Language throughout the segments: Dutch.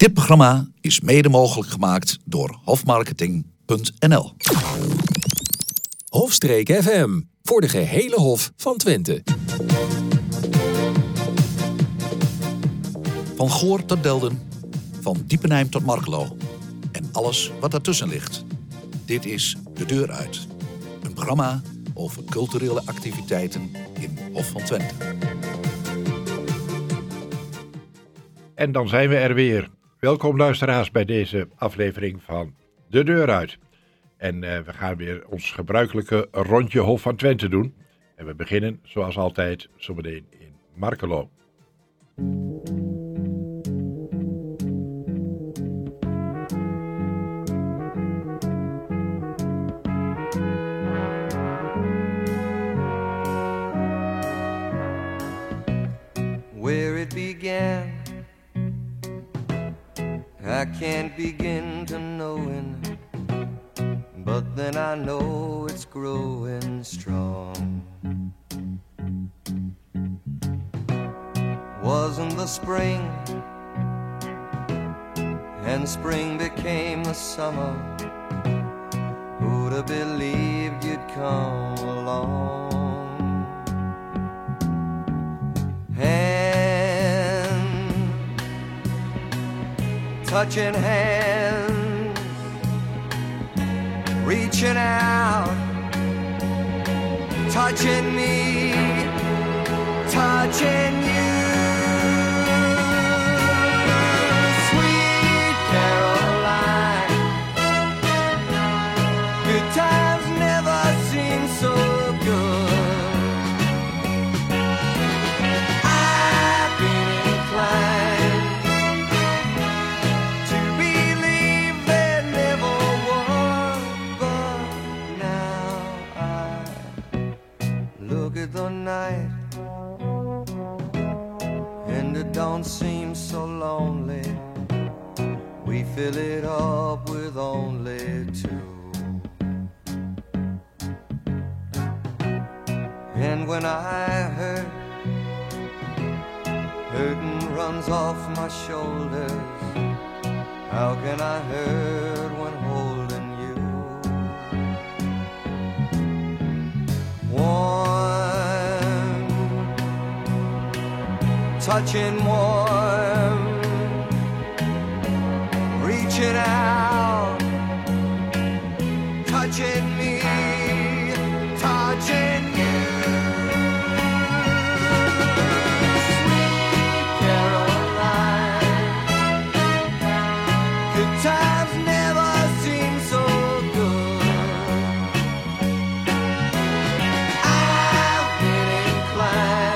Dit programma is mede mogelijk gemaakt door hofmarketing.nl. Hofstreek FM, voor de gehele Hof van Twente. Van Goor tot Delden, van Diepenheim tot Markelo en alles wat daartussen ligt. Dit is De Deur Uit. Een programma over culturele activiteiten in Hof van Twente. En dan zijn we er weer. Welkom luisteraars bij deze aflevering van De Deur Uit. En we gaan weer ons gebruikelijke rondje Hof van Twente doen. En we beginnen zoals altijd zometeen in Markelo. Where it began, I can't begin to knowing, but then I know it's growing strong. Wasn't the spring, and spring became the summer. Who'd have believed you'd come along? Touching hands, reaching out, touching me, touching you. Sweet Caroline, good times never seem so good. I've been inclined the night, and it don't seem so lonely. We fill it up with only two. And when I hurting runs off my shoulders, how can I hurt when holding you? Touching warm, reaching out, touching me, touching you. Sweet Caroline, good times never seem so good. I've been inclined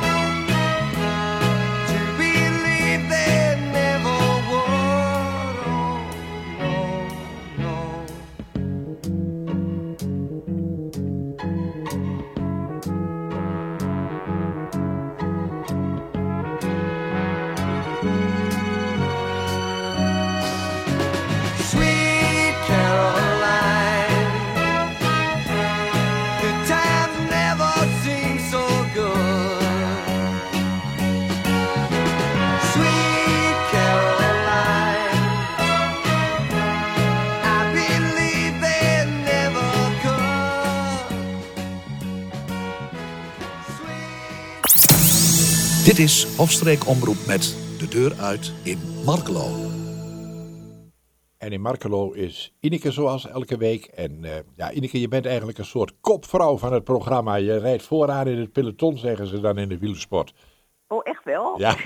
Dit is Hofstreek Omroep met De Deur Uit in Markelo. En in Markelo is Ineke zoals elke week. En Ineke, je bent eigenlijk een soort kopvrouw van het programma. Je rijdt vooraan in het peloton, zeggen ze dan in de wielersport. Oh, echt wel? Ja.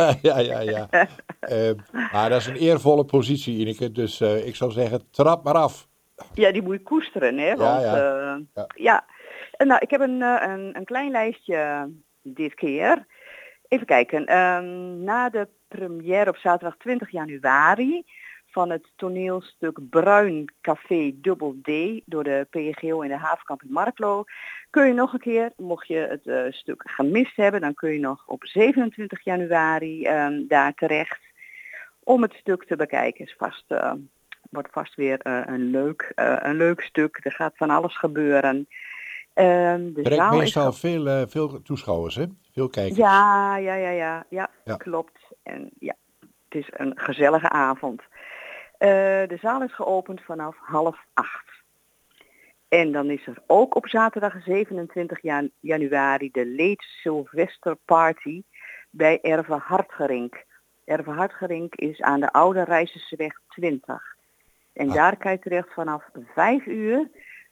Maar dat is een eervolle positie, Ineke. Dus ik zou zeggen, trap maar af. Ja, die moet je koesteren, hè? Want, ja. Nou, ik heb een klein lijstje dit keer. Even kijken. Na de première op zaterdag 20 januari van het toneelstuk Bruin Café Dubbel D door de PGO in de Havenkamp in Markelo kun je nog een keer, mocht je het stuk gemist hebben, dan kun je nog op 27 januari daar terecht om het stuk te bekijken. Is wordt vast weer een leuk stuk. Er gaat van alles gebeuren. Brengt meestal veel toeschouwers, hè? Veel kijkers. Ja, klopt. En ja. Het is een gezellige avond. De zaal is geopend vanaf 7:30. En dan is er ook op zaterdag 27 januari de Late Sylvester Party bij Erve Hartgerink. Erve Hartgerink is aan de Oude Rijzerseweg 20. En daar kan je terecht vanaf 5 uur.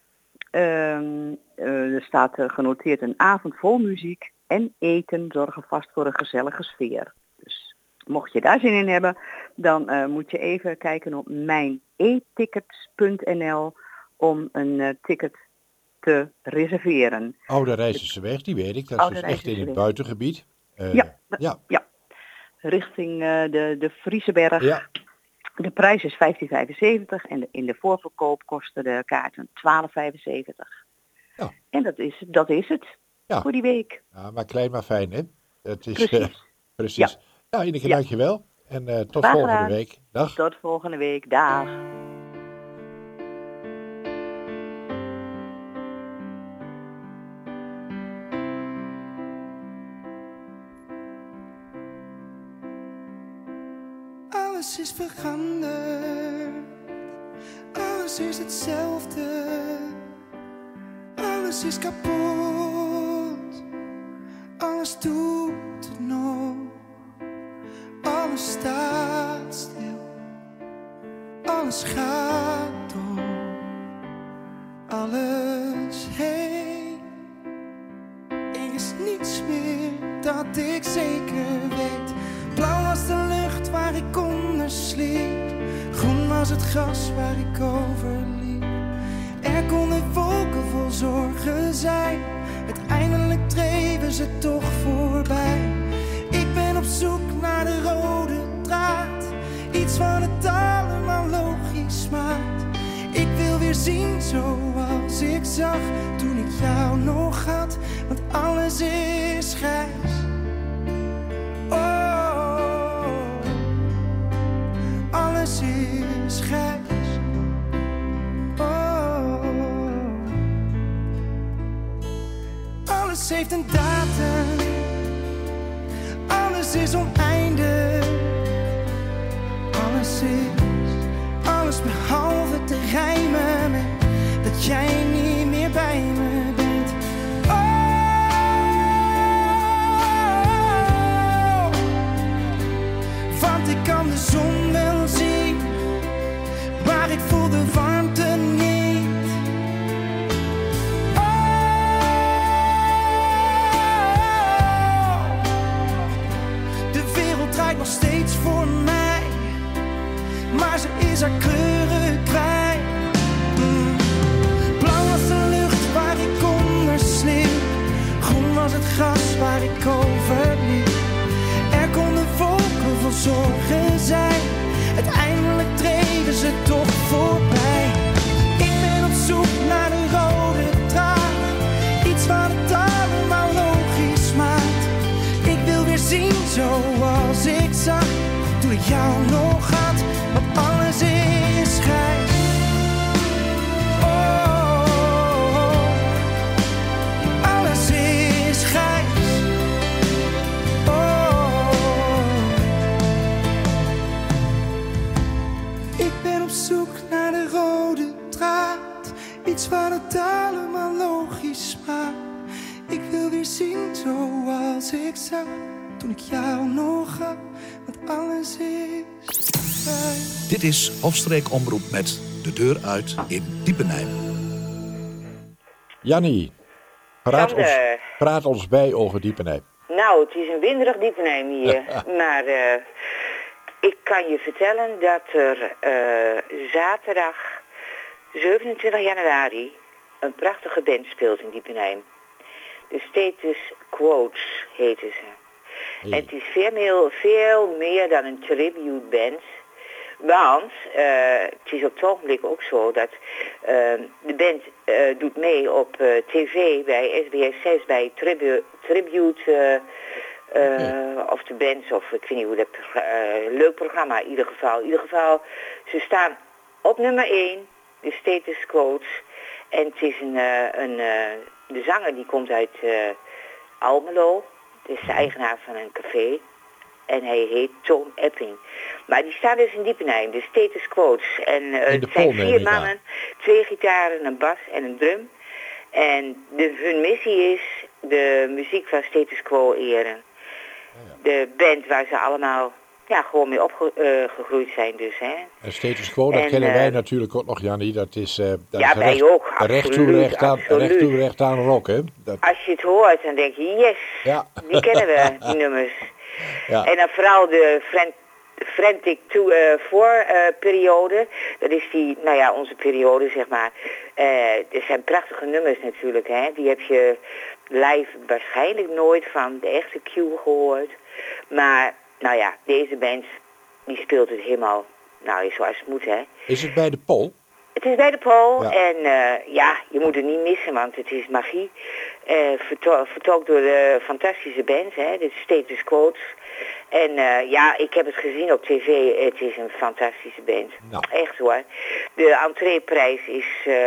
Er staat genoteerd een avond vol muziek en eten zorgen vast voor een gezellige sfeer. Dus mocht je daar zin in hebben, dan moet je even kijken op mijnetickets.nl om een ticket te reserveren. Oude Rijzerseweg, die weet ik. Dat is dus echt in het buitengebied. Ja. Richting de Frieseberg. Ja. De prijs is €15,75 en in de voorverkoop kosten de kaarten €12,75. Ja. En dat is het voor die week. Ja, maar klein maar fijn, hè? Het is, precies. Ja. Nou, Ineke, dankjewel. En tot volgende week. Dag. Tot volgende week. Dag. Alles is veranderd, alles is hetzelfde, alles is kapot, alles doet het nog, alles staat stil, alles gaat door, alles heen. Er is niets meer dat ik zeker weet. Blauw was de lucht waar ik onder sliep, groen was het gras waar ik over liep. Er konden wolken vol zorgen zijn, uiteindelijk dreven ze toch voorbij. Ik ben op zoek naar de rode draad, iets wat het allemaal logisch maakt. Ik wil weer zien zoals ik zag toen ik jou nog had, want alles is grijs. Alles is grijs. Alles heeft een datum. Alles is oneindig. Alles behalve te rijmen met dat jij niet meer bij me bent. Want ik kan de zon wel zien, maar ik voel de warmte niet. De wereld draait nog steeds voor mij, maar ze is haar kleuren kwijt. Blauw was de lucht waar ik onder sliep, groen was het gras waar ik over liep. Er konden wolken vol zorgen zijn, uiteindelijk dreven ze toch voorbij. Ik ben op zoek naar de rode draad, iets wat het allemaal logisch maakt. Ik wil weer zien zoals ik zag toen ik jou nog had, want alles is grijs. Alles is grijs. Ik ben op zoek naar de rode draad, iets wat het allemaal logisch maakt. Ik wil weer zien zoals ik zag toen ik jou nog had, want alles is grijs. Dit is Hofstreek Omroep met De Deur Uit in Diepenheim. Jannie, praat ons bij over Diepenheim. Nou, het is een winderig Diepenheim hier, maar ik kan je vertellen dat er zaterdag 27 januari een prachtige band speelt in Diepenheim. De Status Quotes heten ze. Hey. En het is veel meer dan een tribute band. Want het is op het ogenblik ook zo dat de band doet mee op tv bij SBS 6 bij tribute of de bands of ik weet niet hoe dat leuk programma in ieder geval. Ze staan op nummer 1, de Status Quotes. En het is de zanger die komt uit Almelo. Het is de eigenaar van een café. En hij heet Toon Epping. Maar die staat dus in Diepenheim, de Status Quotes. En het zijn 4 mannen, 2 gitaren, een bas en een drum. En hun missie is de muziek van Status Quo eren. De band waar ze allemaal gewoon mee opgegroeid zijn dus. Hè. En Status Quo, dat kennen wij natuurlijk ook nog, Jannie. Dat is, wij ook, recht toe, recht aan rock, hè. Als je het hoort, dan denk je, yes, die kennen we, die nummers. Ja. En dan vooral de Frantic periode. Dat is die, onze periode, zeg maar. Er zijn prachtige nummers natuurlijk, hè. Die heb je live waarschijnlijk nooit van de echte Q gehoord. Maar, deze band, die speelt het helemaal, zoals het moet, hè. Is het bij de Pol? Het is bij de Pol en je moet het niet missen, want het is magie. Vertolkt door de fantastische band, hè, de Status Quotes. En ik heb het gezien op tv, het is een fantastische band. Nou. Echt hoor. De entreeprijs is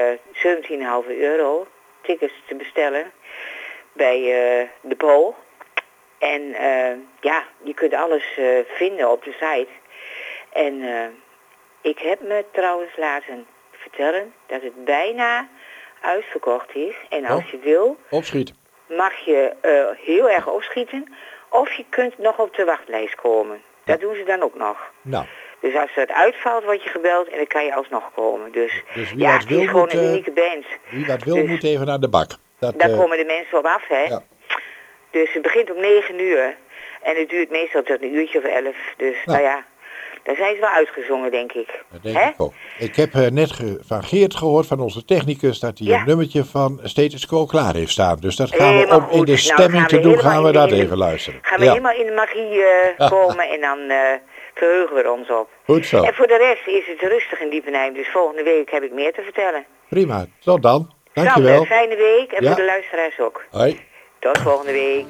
€17,5. Tickets te bestellen bij de Pol. En je kunt alles vinden op de site. En ik heb me trouwens laten vertellen dat het bijna uitverkocht is. En als je wil, opschieten. Mag je heel erg opschieten. Of je kunt nog op de wachtlijst komen. Dat doen ze dan ook nog. Nou. Dus als het uitvalt, word je gebeld en dan kan je alsnog komen. Dus wie wat wil, het is gewoon een unieke band. Wie wat wil, moet even naar de bak. Daar komen de mensen op af, hè. Ja. Dus het begint om 9 uur. En het duurt meestal tot 1 uurtje of 11. Dus daar zijn ze wel uitgezongen, denk ik. Dat denk ik ook. Ik heb net van Geert gehoord, van onze technicus, dat hij een nummertje van Status Quo klaar heeft staan. Dus dat gaan we om in de stemming te doen, gaan we dat even luisteren. Gaan we helemaal in de magie komen en dan verheugen we ons op. Goed zo. En voor de rest is het rustig in Diepenheim, dus volgende week heb ik meer te vertellen. Prima, tot dan. Dankjewel. Een fijne week en voor de luisteraars ook. Hoi. Tot volgende week.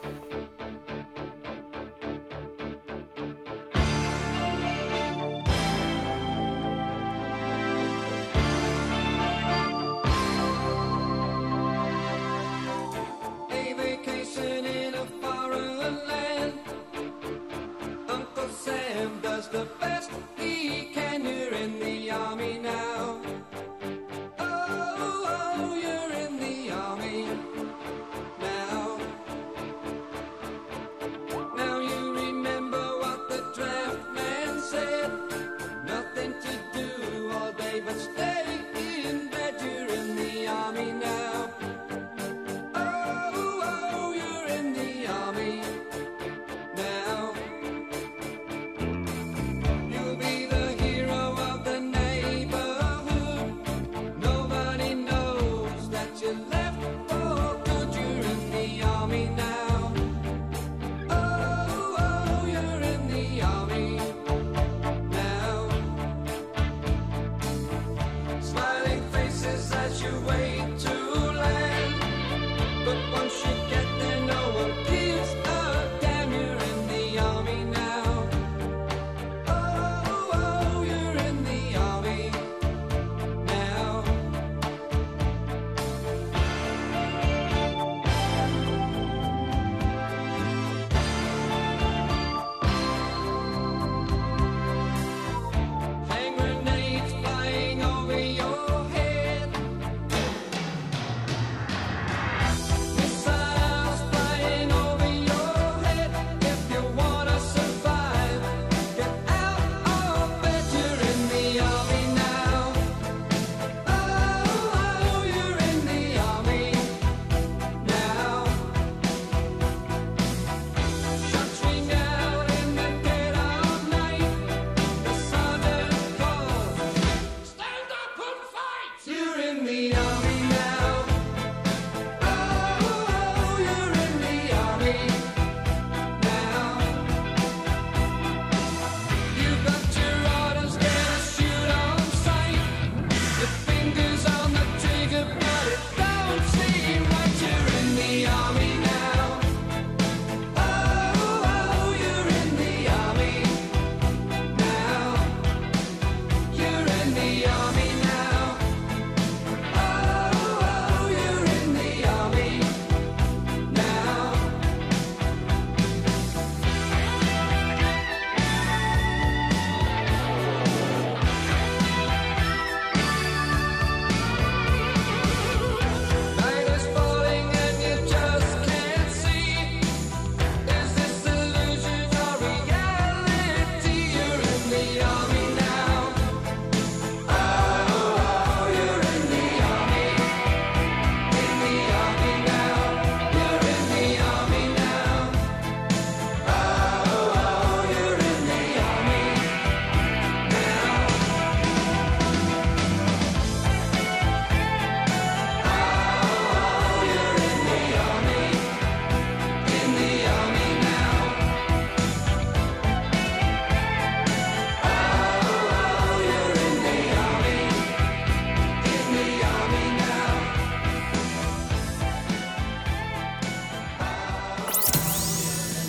The best he can, you're in the army now. Oh, you're in the army now. Now you remember what the draft man said. Nothing to do all day but stay in bed. You're in the army now. Oh, you're in the army now. You'll be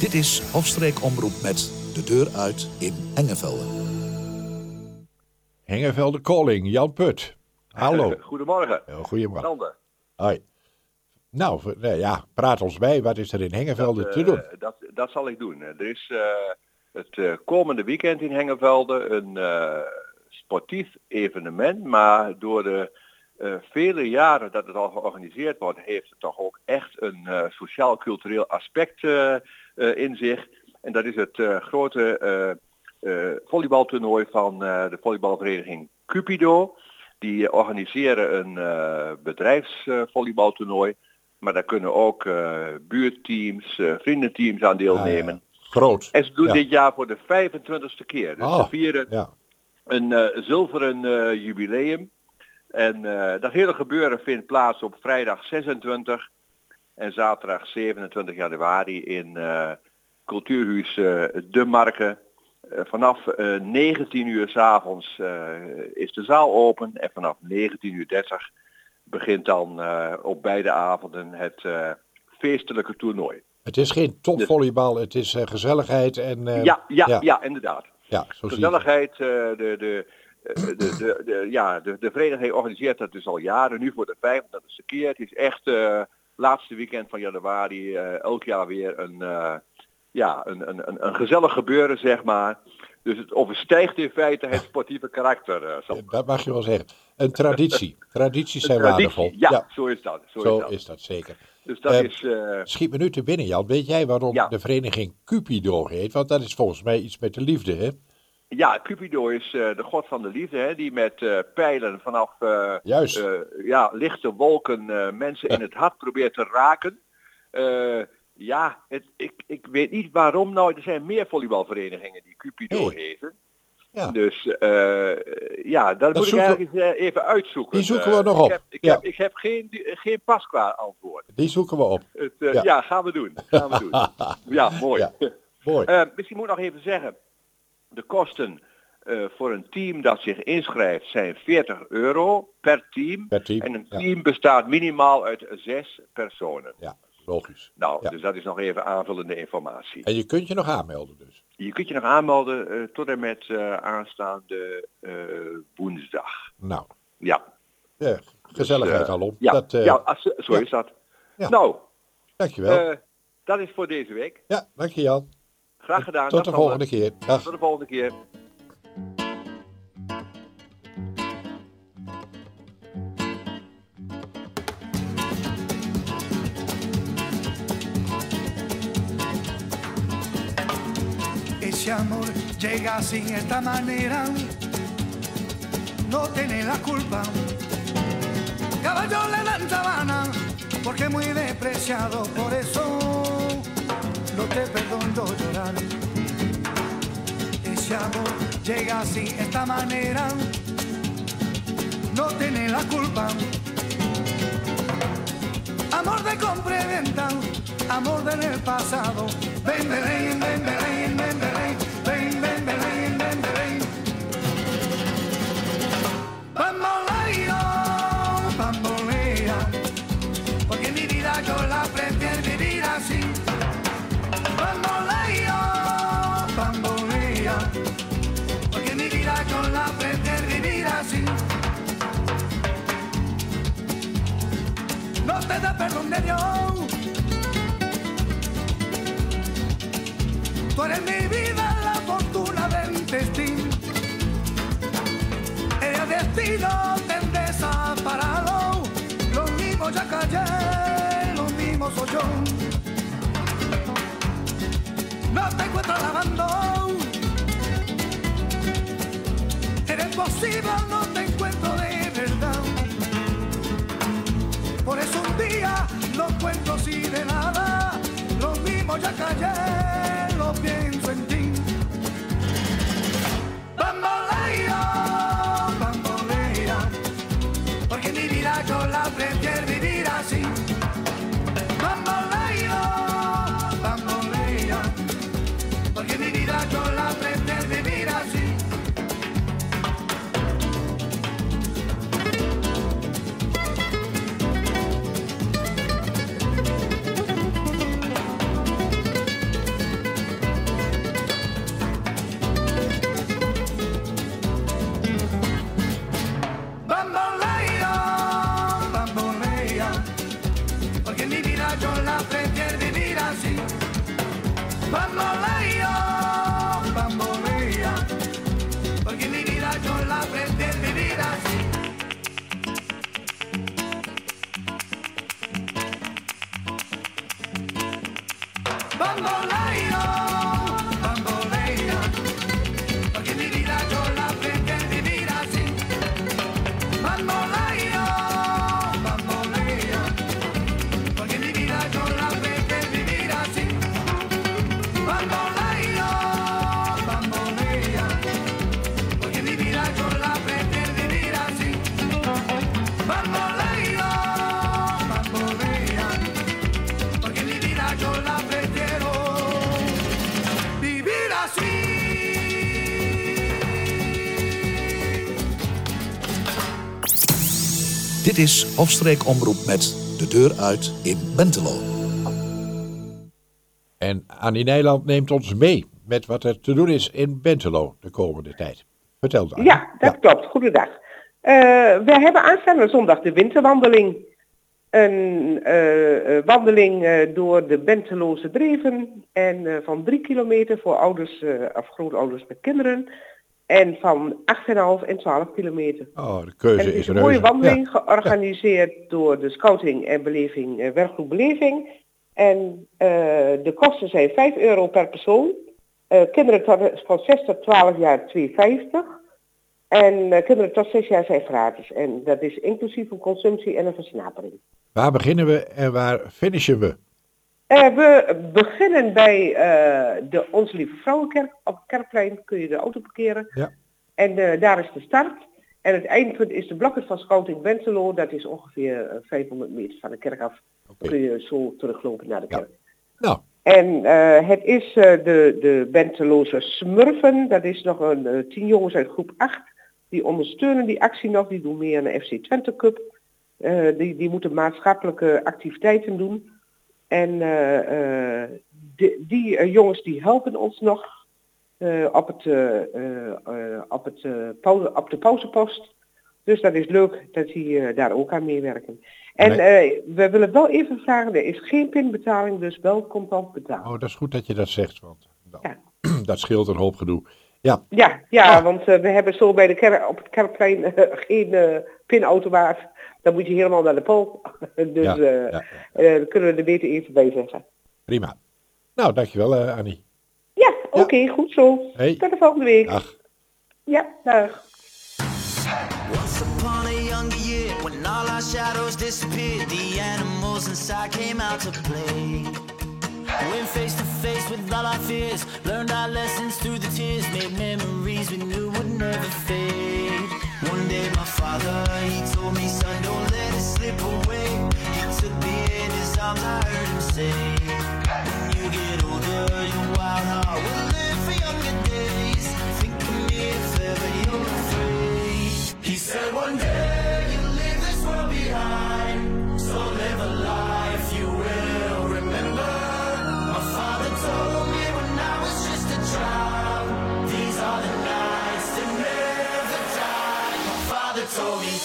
Dit is Hofstreek Omroep met De Deur Uit in Hengevelde. Hengevelde Calling, Jan Put. Hallo. Goedemorgen. Goedemorgen. Sander. Hoi. Nou, praat ons bij. Wat is er in Hengevelde te doen? Dat zal ik doen. Er is het komende weekend in Hengevelde een sportief evenement, maar door de vele jaren dat het al georganiseerd wordt, heeft het toch ook echt een sociaal-cultureel aspect in zich. En dat is het grote volleybaltoernooi van de volleybalvereniging Cupido. Die organiseren een bedrijfsvolleybaltoernooi. Maar daar kunnen ook buurtteams, vriendenteams aan deelnemen. Ja. Groot. En ze doen dit jaar voor de 25e keer. Dus ze vieren een zilveren jubileum. En dat hele gebeuren vindt plaats op vrijdag 26 en zaterdag 27 januari in Cultuurhuis De Marke. Vanaf 19 uur 's avonds is de zaal open en vanaf 19:30 begint dan op beide avonden het feestelijke toernooi. Het is geen topvolleybal, het is gezelligheid en... Ja, inderdaad. Ja, zo gezelligheid, de vereniging organiseert dat dus al jaren, nu voor de 25e keer. Het is echt laatste weekend van januari elk jaar weer een gezellig gebeuren, zeg maar. Dus het overstijgt in feite het sportieve karakter. Dat mag je wel zeggen. Een traditie. Tradities zijn waardevol. Ja, zo is dat. Zo is dat zeker. Dus dat is... Schiet me nu te binnen, Jan. Weet jij waarom de vereniging Cupido heet? Want dat is volgens mij iets met de liefde, hè? Ja, Cupido is de god van de liefde, hè, die met pijlen vanaf lichte wolken mensen in het hart probeert te raken. Ik weet niet waarom. Nou, er zijn meer volleybalverenigingen die Cupido heten. Ja. Dus dat moet ik eigenlijk eens even uitzoeken. Die zoeken we nog op. Ik heb geen pasklaar antwoord. Die zoeken we op. Gaan we doen. Ja, mooi. Ja. Mooi. Misschien moet ik nog even zeggen, de kosten voor een team dat zich inschrijft zijn €40 per team. En een team bestaat minimaal uit 6 personen. Ja, logisch. Nou, dus dat is nog even aanvullende informatie. En je kunt je nog aanmelden dus? Je kunt je nog aanmelden tot en met aanstaande woensdag. Nou. Ja. Gezelligheid al op. Zo is dat. Ja. Nou. Dankjewel. Dat is voor deze week. Ja, dank je Jan. Graag gedaan. Tot de volgende keer. Dag. Tot de volgende keer. Ese amor llega así, esta manera, no tiene la culpa. Caballo le dan sabana, porque muy despreciado, por eso no te perdono llorar. Ese amor llega así, esta manera, no tiene la culpa. Amor de compra y venta, amor del pasado. Ven, ven, ven, ven, ven, ven, ven, ven, ven, ven, ven, ven. Bambolea, porque mi vida yo la prefiero vivir así. Bambolea, porque mi vida yo la prefiero vivir así. No te da perdón de Dios. Tú eres mi vida, la fortuna del destino. El destino te desaparado. Lo mismo ya callé, lo mismo soy yo. No te encuentro lavando. Eres posible, no te encuentro de verdad. Por eso un día lo cuento así de nada. Lo mismo ya callé, lo pienso en ti. Bambolea, bambolea, porque mi vida yo la prefiero vivir así. Bambolea, bambolea, porque mi vida yo la prefiero vivir así. Dit is Hofstreek Omroep met De Deur Uit in Bentelo. En Annie Nijland neemt ons mee met wat er te doen is in Bentelo de komende tijd. Vertel het, Annie. Ja, dat klopt. Goedendag. We hebben aanstaande zondag de winterwandeling. Een wandeling door de Benteloze Dreven. En van 3 kilometer voor ouders of grootouders met kinderen. En van 8,5 en 12 kilometer. Oh, de keuze en het is een mooie wandeling, ja. georganiseerd door de Scouting en Beleving, werkgroep Beleving. En de kosten zijn €5 per persoon. Kinderen van 6 tot 12 jaar €2,50. En kinderen tot 6 jaar zijn gratis. En dat is inclusief een consumptie en een versnapering. Waar beginnen we en waar finishen we? We beginnen bij de Onze Lieve Vrouwenkerk. Op het Kerkplein kun je de auto parkeren. Ja. En daar is de start. En het eindpunt is de blokken van Scouting Bentelo. Dat is ongeveer 500 meter van de kerk af. Dan kun je zo teruglopen naar de kerk. Ja. Nou. En het is de Benteloze Smurfen. Dat is nog een 10 jongens uit groep 8. Die ondersteunen die actie nog. Die doen mee aan de FC Twente Cup. Die moeten maatschappelijke activiteiten doen. En die jongens die helpen ons nog op de pauzepost. Dus dat is leuk dat die daar ook aan meewerken. En we willen wel even vragen, er is geen pinbetaling, dus wel contant betalen. Oh, dat is goed dat je dat zegt, want dat scheelt een hoop gedoe. Ja, want we hebben zo bij op het Kerkplein geen pinautomaat. Dan moet je helemaal naar de pool. Dus daar kunnen we er beter even bij zeggen. Prima. Nou, dankjewel Annie. Ja, oké, goed zo. Hey. Tot de volgende week. Dag. Ja, dag. Once upon a younger year, when all our shadows disappeared, the animals inside came out to play. Went face to face with all our fears, learned our lessons through the tears, made memories we knew would never fade. One day my father, he told me, son, don't let it slip away. He took me in his arms, I heard him say, when you get older, your wild heart will live for younger days. Think of me if ever you're afraid. He said one day you'll leave this world behind, so live a life you will remember. My father told me when I was just a child, these are the nights that never die. My father told me.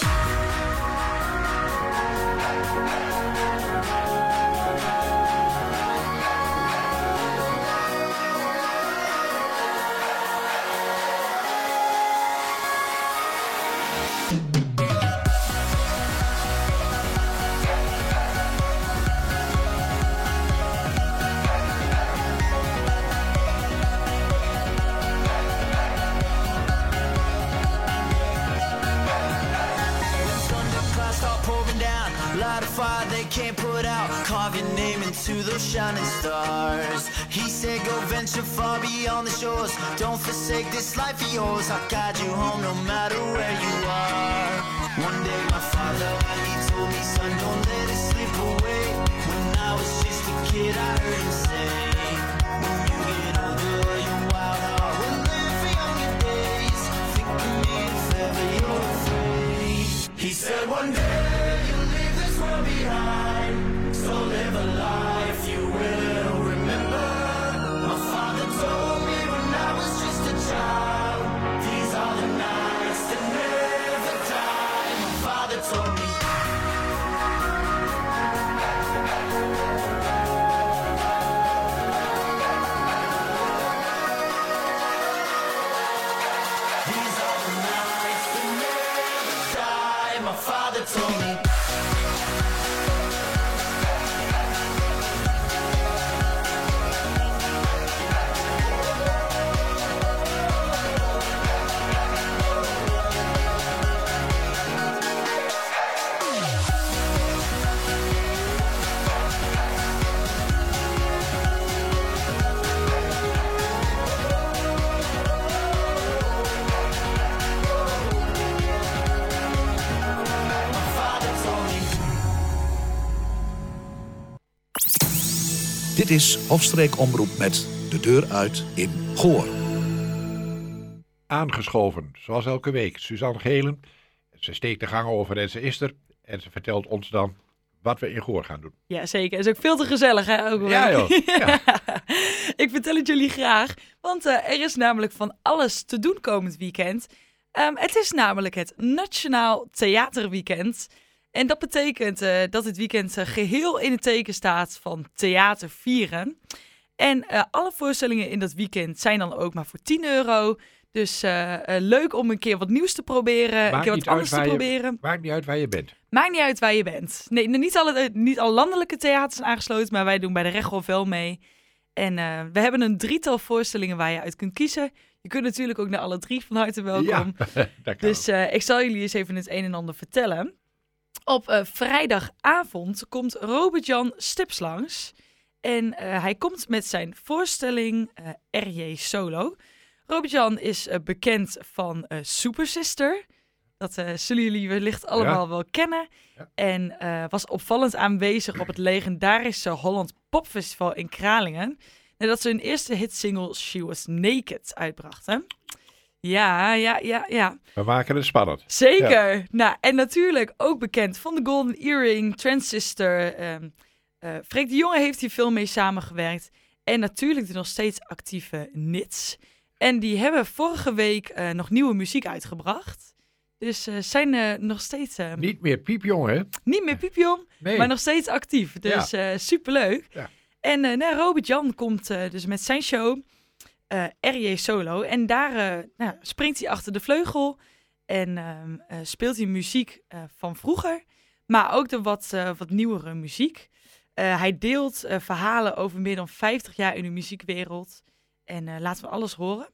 Light a fire they can't put out, carve your name into those shining stars. He said go venture far beyond the shores, don't forsake this life of yours. I'll guide you home no matter where you are. One day my father, he told me, son, don't let it slip away. When I was just a kid I heard him say, when you get older your wild heart will live for younger days. Think of me if ever you're afraid. He said one day behind, so live a life you will remember. My father told me when I was just a child, these are the nights that never die. My father told me. These are the nights that never die. My father told me. Dit is Hofstreek Omroep met De Deur Uit in Goor. Aangeschoven, zoals elke week, Suzanne Gelen. Ze steekt de gang over en ze is er. En ze vertelt ons dan wat we in Goor gaan doen. Ja, zeker. Het is ook veel te gezellig, hè? Ook ja, joh. Ja. Ik vertel het jullie graag, want er is namelijk van alles te doen komend weekend. Het is namelijk het Nationaal Theaterweekend. En dat betekent dat dit weekend geheel in het teken staat van theater vieren. En alle voorstellingen in dat weekend zijn dan ook maar voor €10. Dus leuk om een keer wat nieuws te proberen, een keer wat anders te proberen. Maakt niet uit waar je bent. Maakt niet uit waar je bent. Nee, niet alle landelijke theaters zijn aangesloten, maar wij doen bij de Rechthof wel mee. En we hebben een 3-tal voorstellingen waar je uit kunt kiezen. Je kunt natuurlijk ook naar alle 3 van harte welkom. Ja, dat kan. Dus ik zal jullie eens even het een en ander vertellen. Op vrijdagavond komt Robert-Jan Stips langs. En hij komt met zijn voorstelling R.J. Solo. Robert-Jan is bekend van Super Sister. Dat zullen jullie wellicht allemaal wel kennen. Ja. En was opvallend aanwezig op het legendarische Holland Popfestival in Kralingen. Nadat ze hun eerste hitsingle She Was Naked uitbrachten. Ja. We maken het spannend. Zeker. Ja. Nou, en natuurlijk ook bekend van de Golden Earring, Transistor. Freek de Jonge heeft hier veel mee samengewerkt. En natuurlijk de nog steeds actieve Nits. En die hebben vorige week nog nieuwe muziek uitgebracht. Dus zijn nog steeds... niet meer piepjong, hè? Niet meer piepjong, nee. Maar nog steeds actief. Dus superleuk. Ja. En Robert-Jan komt dus met zijn show R.J. Solo. En daar springt hij achter de vleugel en speelt hij muziek van vroeger. Maar ook de wat nieuwere muziek. Hij deelt verhalen over meer dan 50 jaar in de muziekwereld. En laten we alles horen.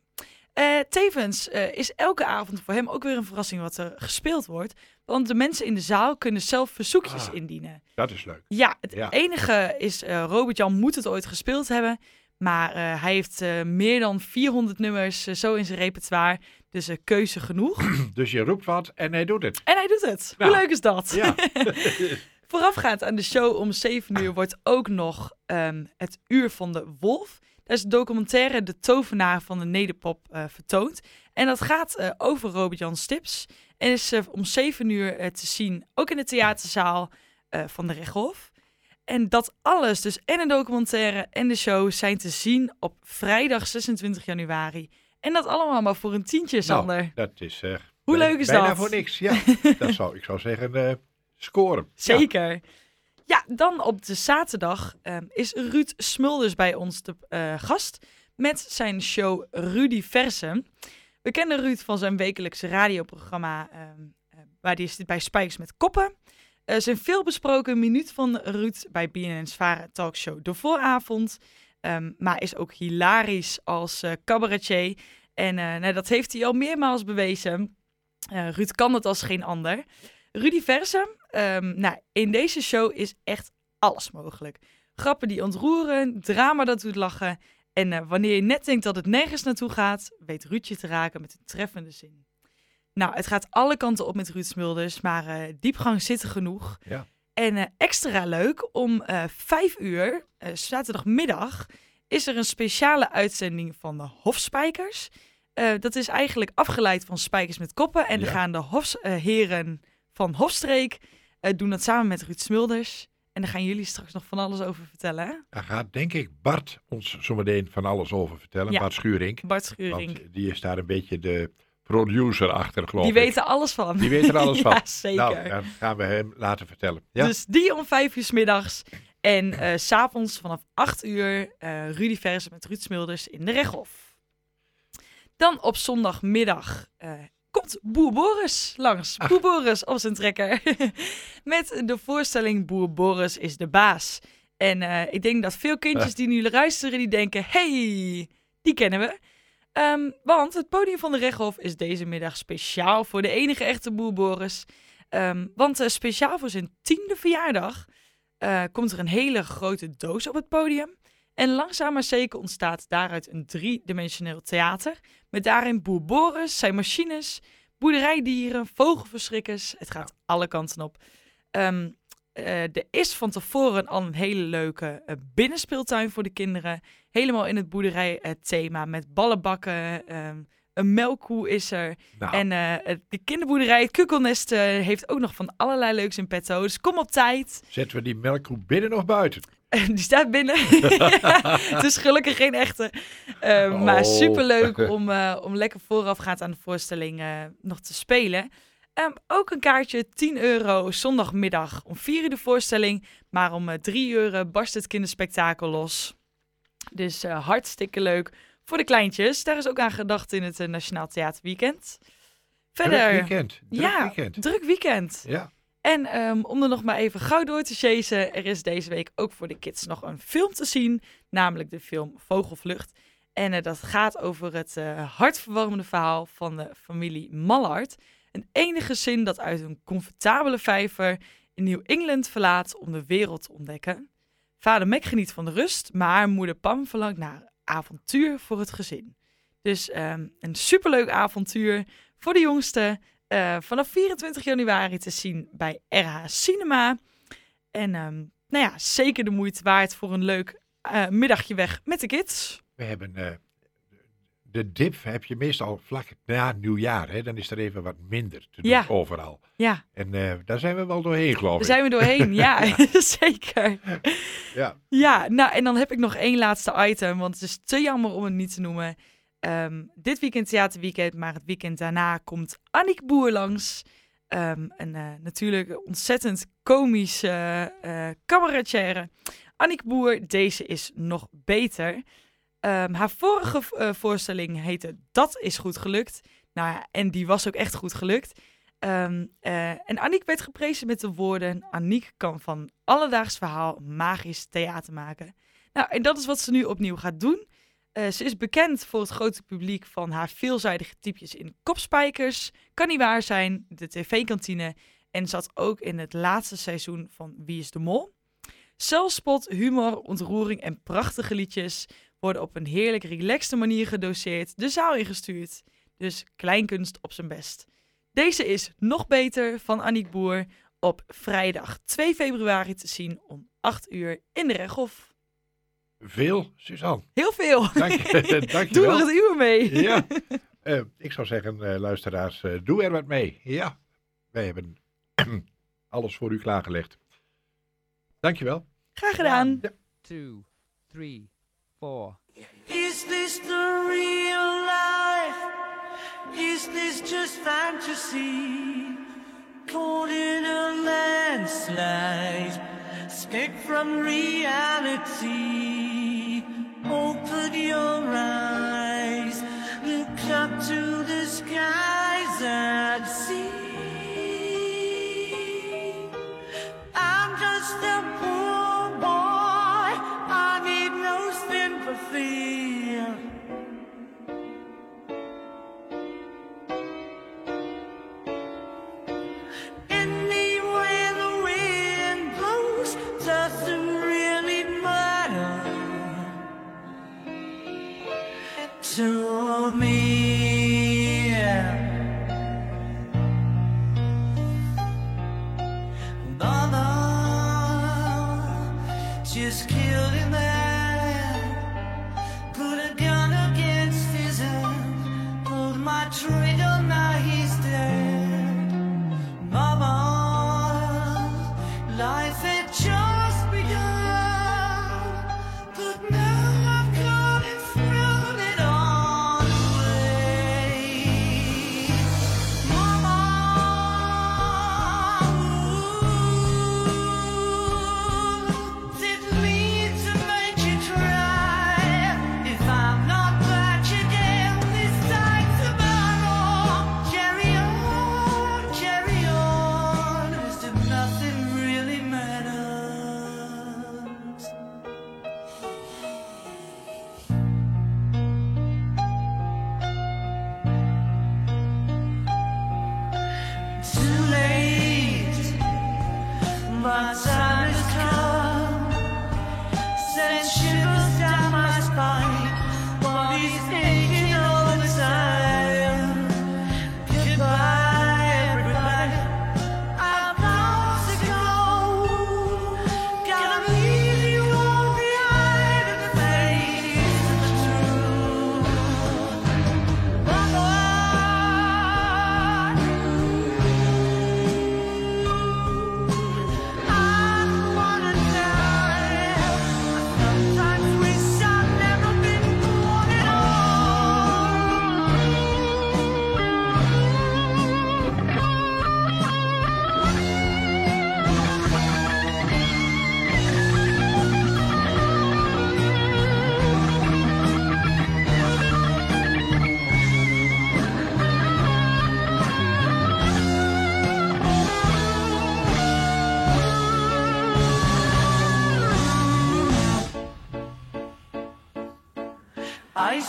Tevens is elke avond voor hem ook weer een verrassing wat er gespeeld wordt. Want de mensen in de zaal kunnen zelf verzoekjes indienen. Dat is leuk. Ja, het enige is, Robert-Jan moet het ooit gespeeld hebben. Maar hij heeft meer dan 400 nummers zo in zijn repertoire. Dus keuze genoeg. Dus je roept wat en hij doet het. En hij doet het. Nou, hoe leuk is dat? Ja. Voorafgaand aan de show om 7 uur wordt ook nog het Uur van de Wolf. Dat is de documentaire De Tovenaar van de Nederpop vertoond. En dat gaat over Robert-Jan Stips. En is om 7 uur te zien, ook in de theaterzaal van de Rechthof. En dat alles, dus en een documentaire en de show, zijn te zien op vrijdag 26 januari. En dat allemaal maar voor een tientje, Sander. Nou, dat is... hoe leuk is dat? Bijna voor niks, ja. Ik zou zeggen, scoren. Zeker. Ja. Ja, dan op de zaterdag is Ruud Smulders bij ons de gast met zijn show Rudiversum. We kennen Ruud van zijn wekelijkse radioprogramma waar die zit bij Spijkers met Koppen. Zijn veelbesproken minuut van Ruud bij BNN's Vara Talkshow De Vooravond. Maar is ook hilarisch als cabaretier. En dat heeft hij al meermaals bewezen. Ruud kan dat als geen ander. Rudiversum. In deze show is echt alles mogelijk. Grappen die ontroeren, drama dat doet lachen. En wanneer je net denkt dat het nergens naartoe gaat, weet Ruud je te raken met een treffende zin. Nou, het gaat alle kanten op met Ruud Smulders, maar diepgang zit er genoeg. Ja. En extra leuk, om 5 uur, zaterdagmiddag, is er een speciale uitzending van de Hofspijkers. Dat is eigenlijk afgeleid van Spijkers met Koppen. En dan gaan de heren van Hofstreek doen dat samen met Ruud Smulders. En daar gaan jullie straks nog van alles over vertellen, hè? Daar gaat, denk ik, Bart ons zometeen van alles over vertellen. Ja. Bart Schuurink. Want die is daar een beetje de producer achter, geloof ik. Die weet er alles van. Die weet er alles van. Ja, zeker. Nou, dan gaan we hem laten vertellen. Ja? Dus die om 5 uur 's middags. En 's avonds vanaf 8 uur Rudiversum met Ruud Smulders in de Rechthof. Dan op zondagmiddag komt Boer Boris langs. Boer Boris op zijn trekker. Met de voorstelling Boer Boris is de baas. En ik denk dat veel kindjes die nu luisteren, die denken, hey, die kennen we. Want het podium van de Rechthof is deze middag speciaal voor de enige echte Boer Boris. Want speciaal voor zijn 10e verjaardag komt er een hele grote doos op het podium. En langzaam maar zeker ontstaat daaruit een 3-dimensioneel theater. Met daarin Boer Boris, zijn machines, boerderijdieren, vogelverschrikkers. Het gaat alle kanten op. Er is van tevoren al een hele leuke binnenspeeltuin voor de kinderen. Helemaal in het boerderijthema met ballenbakken, Een melkkoe is er. Nou. En de kinderboerderij, het Kukkelnest, heeft ook nog van allerlei leuks in petto. Dus kom op tijd. Zetten we die melkkoe binnen of buiten? Die staat binnen. Het is gelukkig geen echte. Maar superleuk om lekker voorafgaand aan de voorstelling nog te spelen. Ook een kaartje, €10, zondagmiddag om 4 uur de voorstelling. Maar om 3 uur barst het kinderspektakel los. Dus hartstikke leuk voor de kleintjes. Daar is ook aan gedacht in het Nationaal Theaterweekend. Verder, druk weekend. Ja. En om er nog maar even gauw door te chasen, er is deze week ook voor de kids nog een film te zien. Namelijk de film Vogelvlucht. En dat gaat over het hartverwarmende verhaal van de familie Mallard. Een enige gezin dat uit een comfortabele vijver in New England verlaat om de wereld te ontdekken. Vader Mac geniet van de rust, maar moeder Pam verlangt naar avontuur voor het gezin. Dus een superleuk avontuur voor de jongsten. Vanaf 24 januari te zien bij RH Cinema. En zeker de moeite waard voor een leuk middagje weg met de kids. We hebben de dip heb je meestal vlak na nieuwjaar. Hè? Dan is er even wat minder te doen overal. Ja. En daar zijn we wel doorheen, geloof ik. Daar zijn we doorheen, ja. Zeker. Ja. Ja, nou en dan heb ik nog één laatste item. Want het is te jammer om het niet te noemen. Dit weekend theaterweekend, maar het weekend daarna komt Annick Boer langs. Natuurlijk ontzettend komische cabaretière. Annick Boer, deze is nog beter. Haar vorige voorstelling heette Dat is goed gelukt. Nou ja, en die was ook echt goed gelukt. En Annick werd geprezen met de woorden: Annick kan van alledaags verhaal magisch theater maken. Nou, en dat is wat ze nu opnieuw gaat doen. Ze is bekend voor het grote publiek van haar veelzijdige typjes in Kopspijkers, Kan niet waar zijn, de tv-kantine en zat ook in het laatste seizoen van Wie is de Mol. Zelfspot, humor, ontroering en prachtige liedjes worden op een heerlijk relaxte manier gedoseerd de zaal ingestuurd. Dus kleinkunst op zijn best. Deze is nog beter van Annick Boer op vrijdag 2 februari te zien om 8 uur in de Reghof. Veel, Suzanne. Heel veel. Dank je Doe wel. er het uur mee. Ja. Ik zou zeggen, luisteraars, doe er wat mee. Ja, wij hebben alles voor u klaargelegd. Dankjewel. Graag gedaan. 2, 3, 4. Is this the real life? Is this just fantasy? Caught in a landslide, escape from reality. Open your eyes, look up to the skies and see. I'm just a poor boy, I need no sympathy. Anywhere the wind blows doesn't really matter to me. Just killed him there. Put a gun against his head. Pulled my trigger, now he's dead. Mama, life had just begun, but now I've got it, thrown it all away. Mama, didn't mean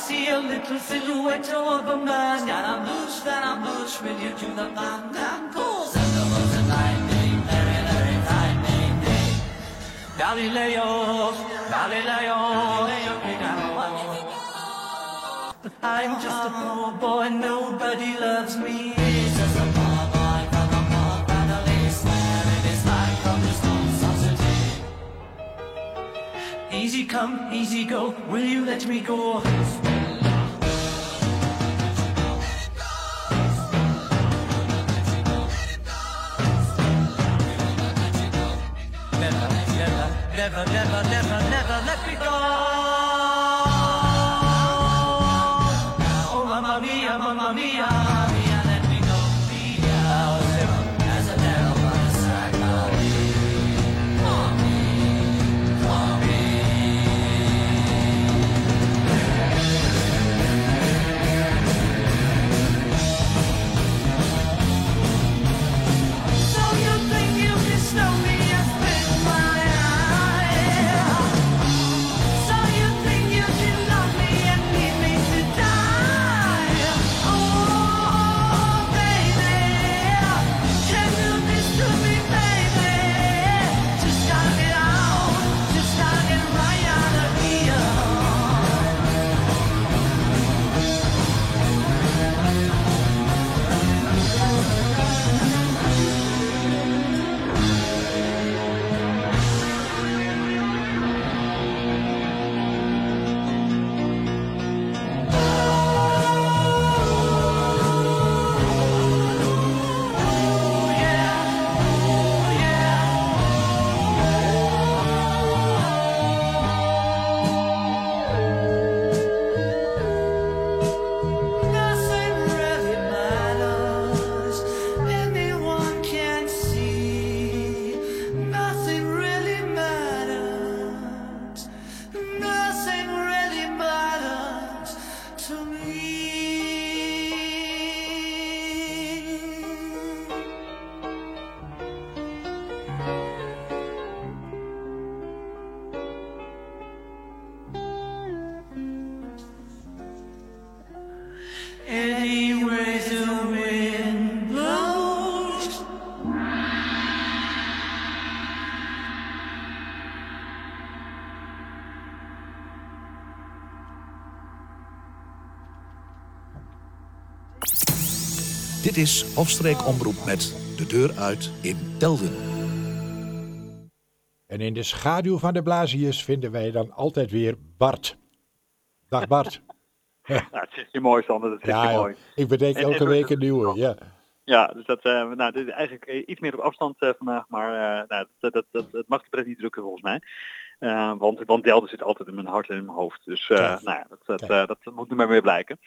see a little silhouette of a man. And I'm loose, will you do the man and pulls? And the was a lightning, very, very lightning day. Galileo, I'm just a poor boy, nobody loves me. He's just a poor boy from a poor family, swearing his life from his own sausage. Easy come, easy go, will you let me go? Never, let me go. Oh, mamma mia, let me go. As a narrow by the side, for me. So you think you can snow me and spit my Anyway, the wind blows. Dit is Hofstreek Omroep met De Deur Uit in Delden. En in de schaduw van de Blasius vinden wij dan altijd weer Bart. Dag Bart. Ja, het is je mooi, Sander. Dat is je mooi. Ik bedenk elke week een nieuwe, ja. Ja, dus dat, dit is eigenlijk iets meer op afstand vandaag, maar dat mag de pret niet drukken volgens mij. Want Delden zit altijd in mijn hart en in mijn hoofd. Dus dat moet nu maar weer blijken.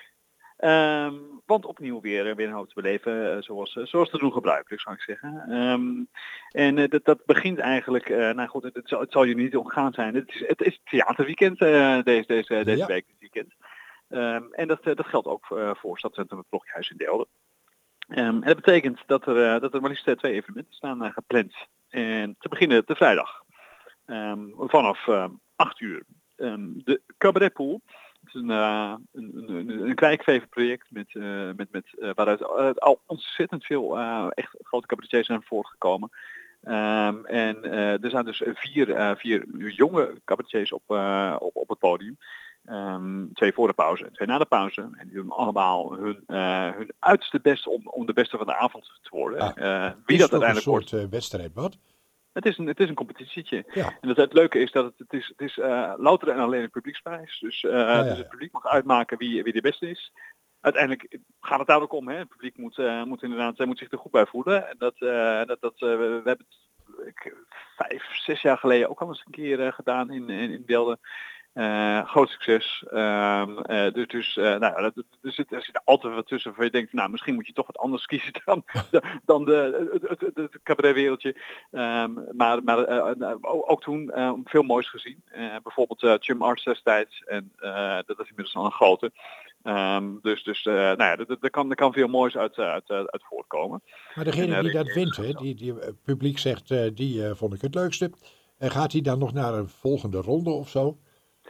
Want opnieuw weer een hoop te beleven, zoals te doen gebruikelijk, zou ik zeggen. En dat begint eigenlijk, het zal je niet ontgaan zijn. Het is theaterweekend deze week, dit weekend. En dat geldt ook voor Stadscentrum het Blokhuis in Delden. En dat betekent dat er maar liefst 2 evenementen staan gepland. En te beginnen de vrijdag. Vanaf 8 uur. De Cabaretpool. Het is een kijkveverproject waaruit al ontzettend veel echt grote cabaretiers zijn voortgekomen. En er zijn dus 4 jonge cabaretiers op het podium. 2 voor de pauze en 2 na de pauze. En die doen allemaal hun uiterste best om de beste van de avond te worden. Wie dat uiteindelijk wordt. Een soort wedstrijd, wat? Het is een competitietje. Ja. En het leuke is dat het is louter en alleen een publieksprijs. Dus het publiek mag uitmaken wie de beste is. Uiteindelijk gaat het daar ook om. Hè? Het publiek moet zich er goed bij voelen. En we hebben het 5-6 jaar geleden ook al eens een keer gedaan in Delden. Groot succes. Er zit altijd wat tussen waar je denkt, nou, misschien moet je toch wat anders kiezen dan het cabaretwereldje. Maar ook toen veel moois gezien. Bijvoorbeeld Chum Arts destijds. En dat is inmiddels al een grote. Er kan veel moois uit voortkomen. Maar degene die dat wint, die publiek zegt, die vond ik het leukste. Gaat hij dan nog naar een volgende ronde of zo?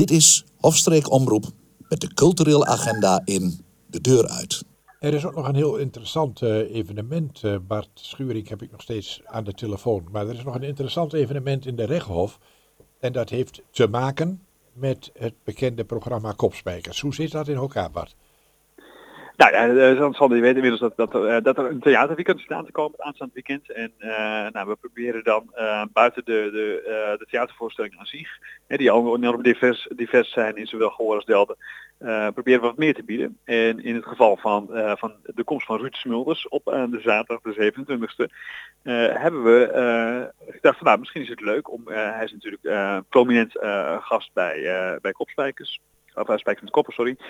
Dit is Hofstreek Omroep met de culturele agenda in De Deur Uit. Er is ook nog een heel interessant evenement. Bart Schuring heb ik nog steeds aan de telefoon. Maar er is nog een interessant evenement in de Regenhof. En dat heeft te maken met het bekende programma Kopspijkers. Hoe zit dat in elkaar, Bart? Nou ja, dan zal je weten inmiddels dat er een theaterweekend staat aan te komen aanstaand weekend. En we proberen dan buiten de theatervoorstellingen aan zich, die al enorm divers zijn in zowel Goor als Delden, proberen we wat meer te bieden. En in het geval van de komst van Ruud Smulders op de zaterdag de 27e, hebben we gedacht van misschien is het leuk om, hij is natuurlijk prominent gast bij Kopspijkers, of Spijkers met Koppen, sorry.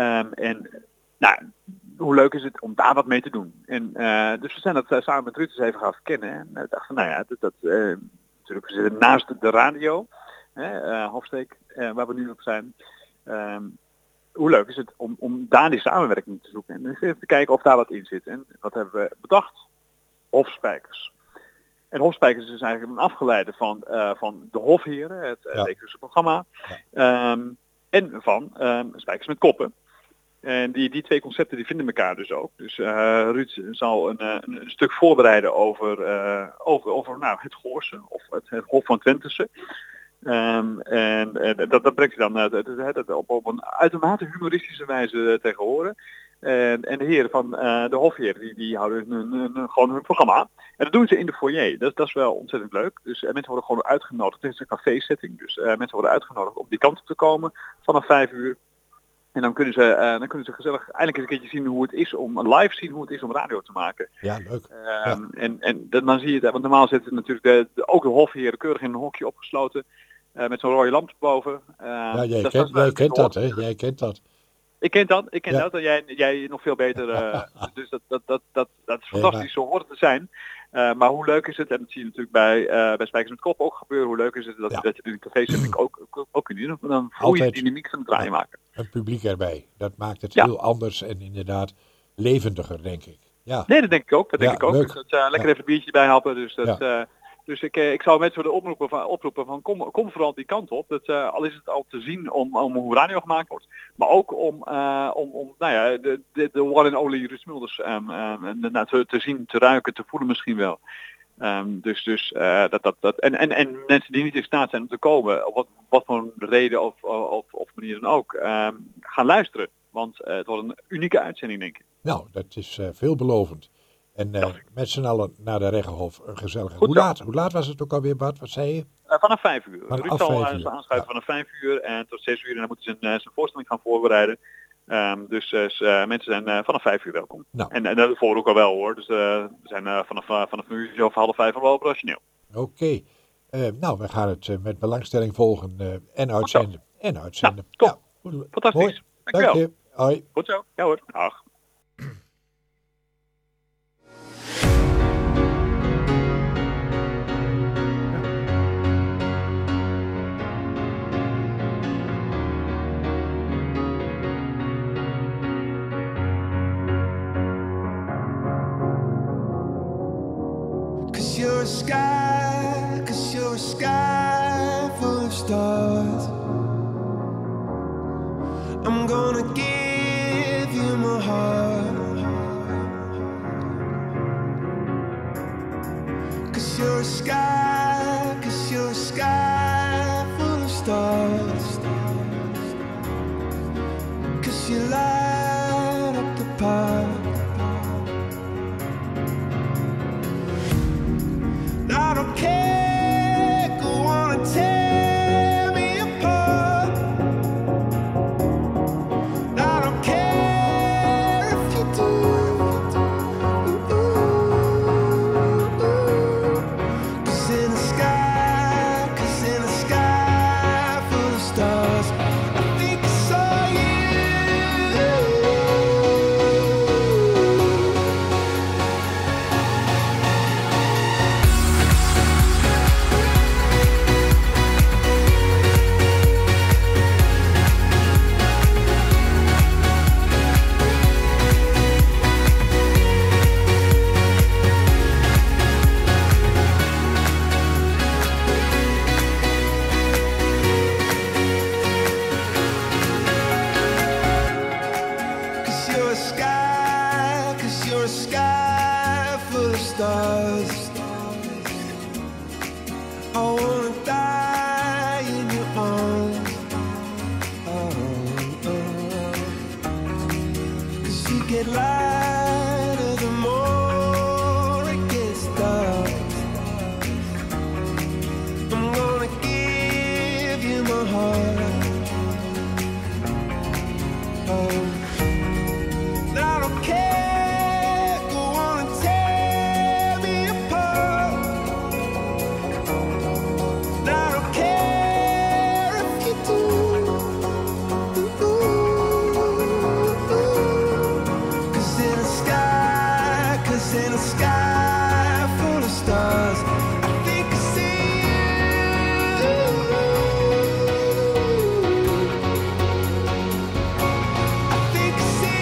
Hoe leuk is het om daar wat mee te doen? En dus we zijn dat samen met Ruud eens even gaan verkennen. En dachten natuurlijk, we zitten naast de radio, Hofstreek, waar we nu op zijn. Hoe leuk is het om daar die samenwerking te zoeken en even te kijken of daar wat in zit. En wat hebben we bedacht? Hofspijkers. En Hofspijkers is dus eigenlijk een afgeleide van de Hofheren, het wekelijkse programma, en van Spijkers met Koppen. En die twee concepten die vinden elkaar dus ook. Dus Ruud zal een stuk voorbereiden over het Goorse of het Hof van Twentessen. En dat brengt hij dan op een uitermate humoristische wijze tegen horen. En de heren van de Hofheren die houden gewoon hun programma. En dat doen ze in de foyer. Dat is wel ontzettend leuk. Dus mensen worden gewoon uitgenodigd. Het is een café-setting. Dus mensen worden uitgenodigd om die kant op te komen vanaf 5 uur. En dan kunnen ze gezellig eindelijk eens een keertje zien hoe het is om live zien hoe het is om radio te maken. Ja, leuk. En dan zie je het, want normaal zitten natuurlijk ook de Hofheren keurig in een hokje opgesloten met zo'n rode lamp boven. Jij kent dat, hè? Jij kent dat. Ik ken dat en jij nog veel beter. Dus dat is fantastisch, zo hoort het te zijn. Maar hoe leuk is het, en dat zie je natuurlijk bij Spijkers met Kop ook gebeuren, hoe leuk is het dat je in een café-setting ook kunt doen. Dan voel je de dynamiek van het draaien maken. Een publiek erbij, dat maakt het heel anders en inderdaad levendiger, denk ik. Ja. Nee, dat denk ik ook. Leuk. Dus lekker even een biertje bij happen. Dus ik zou mensen willen oproepen van kom vooral die kant op. Al is het al te zien om hoe radio gemaakt wordt. Maar ook om de one and only Ruud Smulders te zien, te ruiken, te voelen misschien wel. En mensen die niet in staat zijn om te komen, op wat voor reden of manier dan ook, gaan luisteren. Want het wordt een unieke uitzending, denk ik. Nou, dat is veelbelovend. En met z'n allen naar de Regenhof, een gezellige. Hoe laat was het ook alweer, Bart? Wat zei je? Vanaf 5 uur. Ruud zal aanschuiven vanaf 5 uur en tot 6 uur. En dan moeten ze zijn voorstelling gaan voorbereiden. Dus mensen zijn vanaf 5 uur welkom. Nou. En dat voor ook al wel hoor. Dus we zijn vanaf een uur of 4:30 al wel operationeel. Oké. Nou, we gaan het met belangstelling volgen en uitzenden. Cool. Ja, fantastisch. Mooi. Dankjewel. Dank je. Hoi. Goed zo. Ja hoor. Dag. You're a sky full of stars. I'm gonna give you my heart. wanna die in your arms. Cause you get lighter the more it gets dark. I'm gonna give you my heart. I don't care, go on and tear me apart. I don't care if you do. Cause in a sky full of stars, I think I see you. I think I see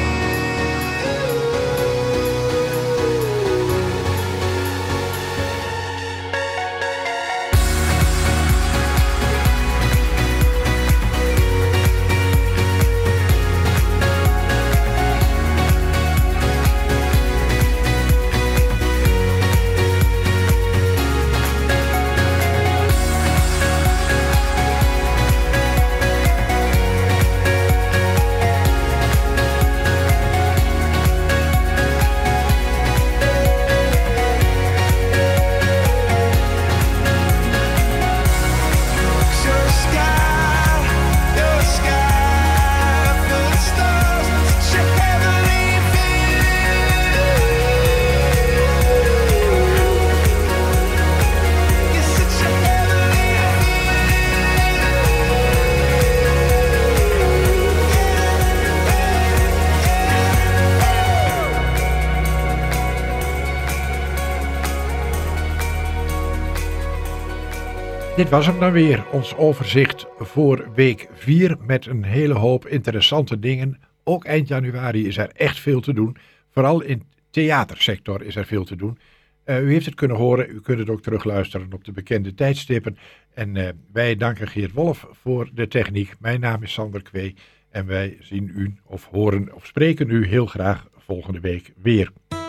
Dit was hem dan weer, ons overzicht voor week 4 met een hele hoop interessante dingen. Ook eind januari is er echt veel te doen. Vooral in de theatersector is er veel te doen. U heeft het kunnen horen, u kunt het ook terugluisteren op de bekende tijdstippen. En wij danken Geert Wolf voor de techniek. Mijn naam is Sander Kwee en wij zien u of horen of spreken u heel graag volgende week weer.